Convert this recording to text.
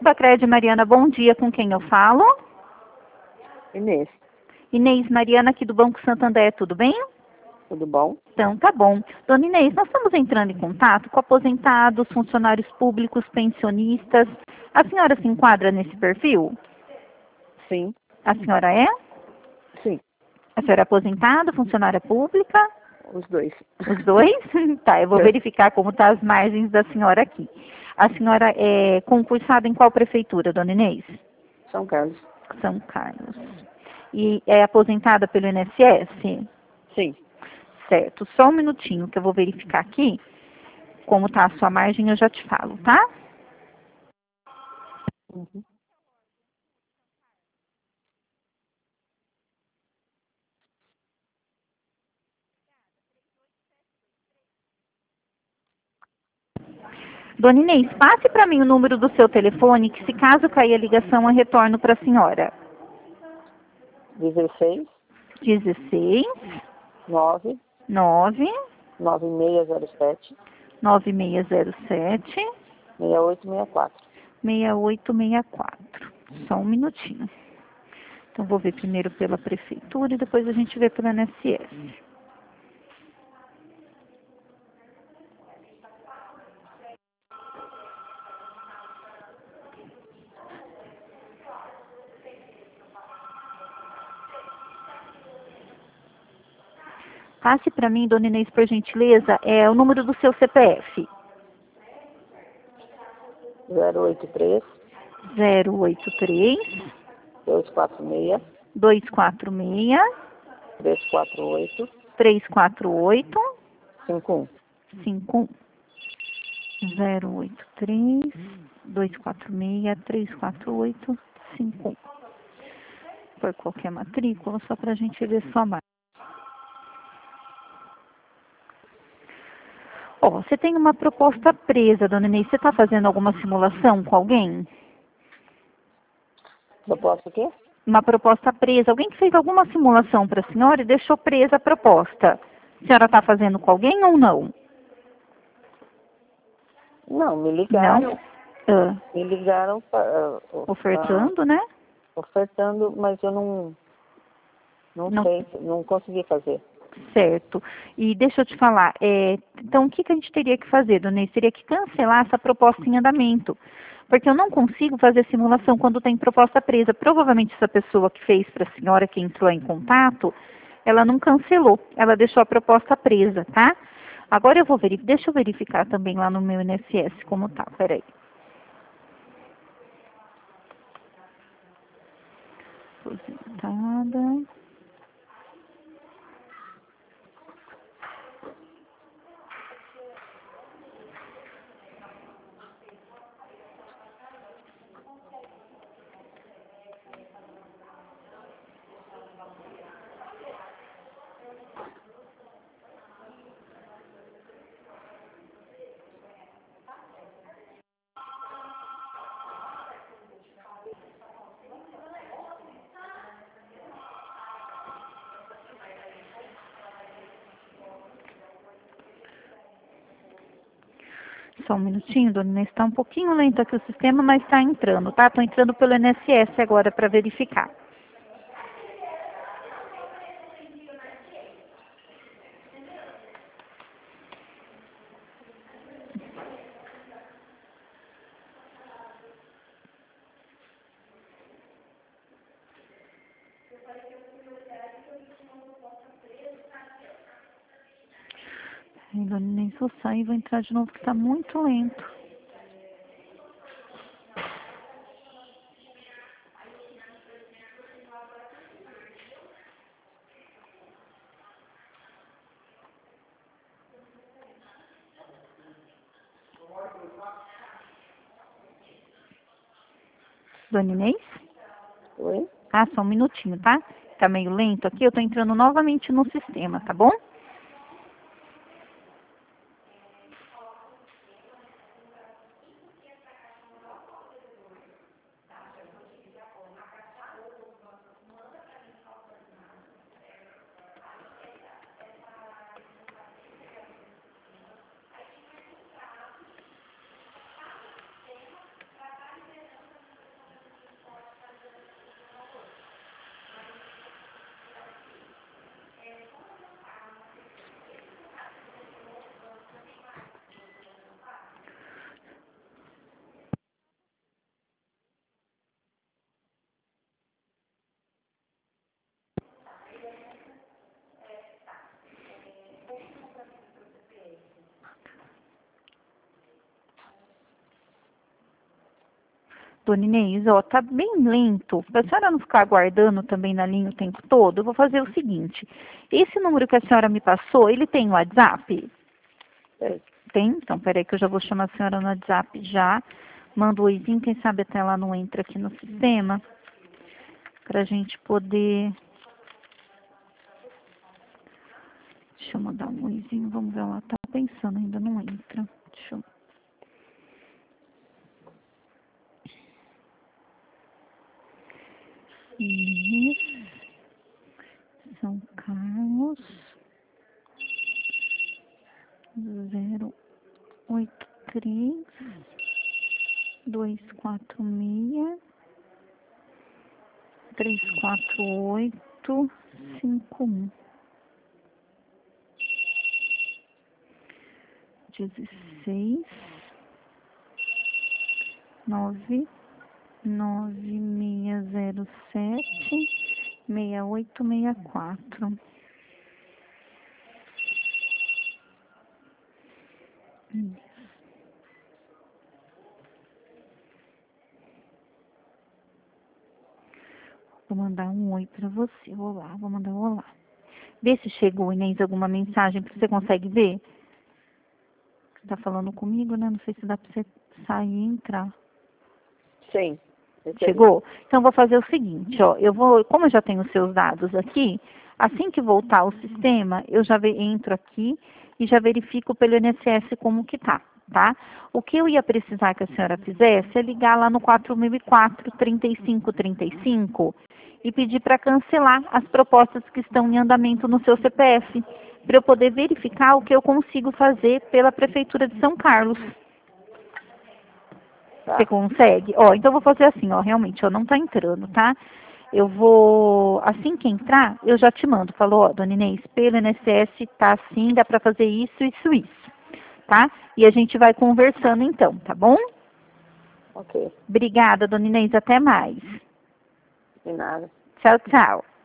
Bacred, Mariana, bom dia. Com quem eu falo? Inês, Inês, Mariana, aqui do Banco Santander, tudo bem? tudo bom? Então, tá bom. Dona Inês, nós estamos entrando em contato com aposentados, funcionários públicos, pensionistas. A senhora se enquadra nesse perfil? Sim, A senhora é? sim, A senhora é aposentada, funcionária pública? os dois. Os dois? Tá, eu vou verificar como tá as margens da senhora aqui. A senhora é concursada em qual prefeitura, dona Inês? São Carlos. São Carlos. E é aposentada pelo INSS? Sim. Certo. Só um minutinho que eu vou verificar aqui como tá a sua margem, eu já te falo, tá? Uhum. Dona Inês, passe para mim o número do seu telefone, que se caso cair a ligação, eu retorno para a senhora. 16 16 9 9 9607 9607 6864. 6864. Só um minutinho. Então, vou ver primeiro pela prefeitura e depois a gente vê pela INSS. Passe para mim, dona Inês, por gentileza, é o número do seu CPF. 083 083 246 246 348 348 51. 51. 083 246 348 51. Por qualquer matrícula, só para a gente ver sua marca. Ó, você tem uma proposta presa, dona Inês. Você está fazendo alguma simulação com alguém? Eu posso o quê? Uma proposta presa. Alguém que fez alguma simulação para a senhora e deixou presa a proposta. A senhora está fazendo com alguém ou não? Não, me Não? ligaram. Me ligaram Ofertando, né? ofertando, mas eu não sei, não consegui fazer. Certo. E deixa eu te falar, então o que a gente teria que fazer, dona Inês? Teria que cancelar essa proposta em andamento. Porque eu não consigo fazer simulação quando tem proposta presa. Provavelmente essa pessoa que fez para a senhora que entrou em contato, ela não cancelou, ela deixou a proposta presa, tá? Agora eu vou verificar, deixa eu verificar também lá no meu INSS como tá, peraí. Aposentada. Só um minutinho, dona Inês, está um pouquinho lento aqui o sistema, mas está entrando, tá? Estou entrando pelo INSS agora para verificar. Ai, dona Inês, vou sair e vou entrar de novo, que está muito lento. Dona Inês? Oi? Ah, só um minutinho, tá? Tá meio lento aqui, eu tô entrando novamente no sistema, tá bom? Dona Inês, ó, tá bem lento. Para a senhora não ficar aguardando também na linha o tempo todo, eu vou fazer o seguinte. Esse número que a senhora me passou, ele tem WhatsApp? Tem? Então, peraí que eu já vou chamar a senhora no WhatsApp já. Manda um oizinho, quem sabe até ela não entra aqui no sistema. Pra gente poder... Deixa eu mandar um oizinho, vamos ver, ela tá pensando, ainda não entra. Deixa eu... Isso. São Carlos 083 246 34851 16 9607 6864. Vou mandar um oi para você. Olá, vou mandar um olá. Vê se chegou, Inês, alguma mensagem. Você consegue ver? Você tá falando comigo, né? Não sei se dá para você sair e entrar. Sim. Chegou? Então, vou fazer o seguinte, ó. Como eu já tenho os seus dados aqui, assim que voltar o sistema, eu já entro aqui e já verifico pelo INSS como que tá, tá? O que eu ia precisar que a senhora fizesse é ligar lá no 4004-3535 e pedir para cancelar as propostas que estão em andamento no seu CPF, para eu poder verificar o que eu consigo fazer pela Prefeitura de São Carlos. Você consegue? Ó, então eu vou fazer assim, ó, realmente, ó, não tá entrando, tá? Eu vou, assim que entrar, eu já te mando. Falou, ó, dona Inês, pelo INSS tá assim, dá pra fazer isso, tá? E a gente vai conversando então, tá bom? Ok. Obrigada, dona Inês, até mais. De nada. Tchau, tchau.